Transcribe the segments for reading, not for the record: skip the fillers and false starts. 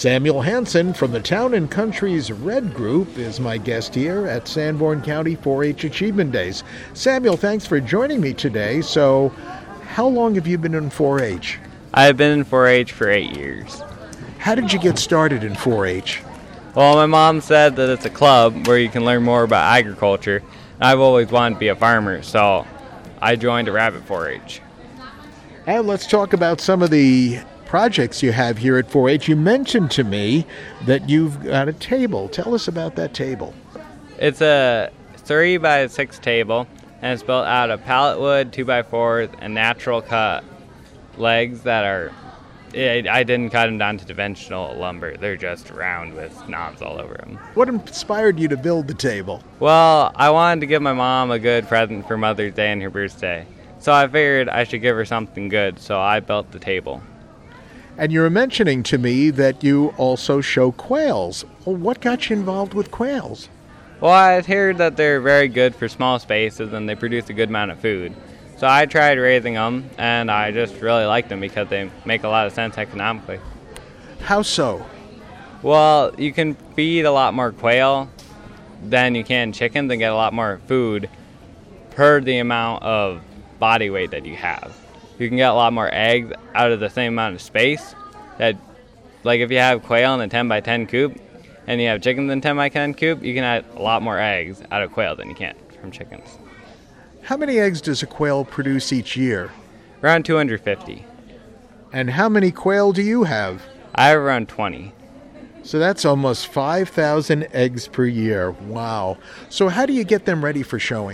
Samuel Hansen from the Town and Country's Red Group is my guest here at Sanborn County 4-H Achievement Days. Samuel, thanks for joining me today. So, how long have you been in 4-H? I've been in 4-H for 8 years. How did you get started in 4-H? Well, my mom said that it's a club where you can learn more about agriculture. I've always wanted to be a farmer, so I joined a rabbit 4-H. And let's talk about some of the projects you have here at 4-H. You mentioned to me that you've got a table. Tell us about that table. It's a 3x6 table, and it's built out of pallet wood, 2x4s, and natural cut legs that are, I didn't cut them down to conventional lumber. They're just round with knobs all over them. What inspired you to build the table? Well, I wanted to give my mom a good present for Mother's Day and her birthday. So I figured I should give her something good, so I built the table. And you were mentioning to me that you also show quails. Well, what got you involved with quails? Well, I heard that they're very good for small spaces and they produce a good amount of food. So I tried raising them, and I just really like them because they make a lot of sense economically. How so? Well, you can feed a lot more quail than you can chickens and get a lot more food per the amount of body weight that you have. You can get a lot more eggs out of the same amount of space. That, like if you have quail in a 10x10 coop and you have chickens in a 10x10 coop, you can add a lot more eggs out of quail than you can from chickens. How many eggs does a quail produce each year? Around 250. And how many quail do you have? I have around 20. So that's almost 5,000 eggs per year. Wow. So how do you get them ready for showing?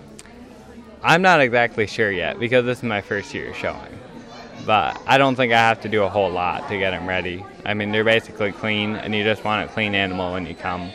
I'm not exactly sure yet because this is my first year showing. But I don't think I have to do a whole lot to get them ready. I mean, they're basically clean, and you just want a clean animal when you come.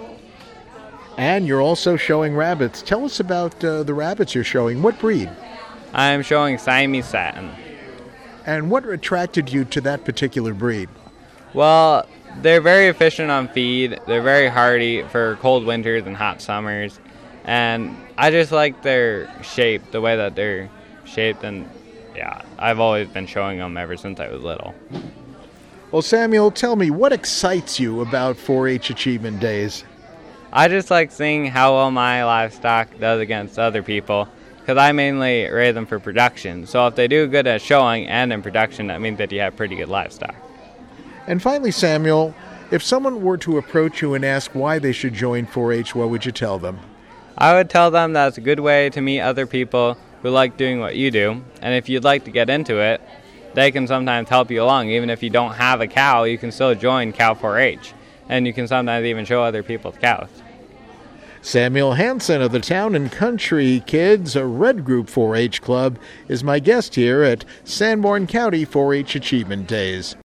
And you're also showing rabbits. Tell us about the rabbits you're showing. What breed? I'm showing Siamese Satin. And what attracted you to that particular breed? Well, they're very efficient on feed. They're very hardy for cold winters and hot summers. And I just like their shape, the way that they're shaped, and yeah, I've always been showing them ever since I was little. Well, Samuel, tell me, what excites you about 4-H Achievement Days? I just like seeing how well my livestock does against other people, because I mainly raise them for production. So if they do good at showing and in production, that means that you have pretty good livestock. And finally, Samuel, if someone were to approach you and ask why they should join 4-H, what would you tell them? I would tell them that it's a good way to meet other people who like doing what you do, and if you'd like to get into it, they can sometimes help you along. Even if you don't have a cow, you can still join Cow 4-H, and you can sometimes even show other people's cows. Samuel Hansen of the Town and Country Kids, a Red Group 4-H Club, is my guest here at Sanborn County 4-H Achievement Days.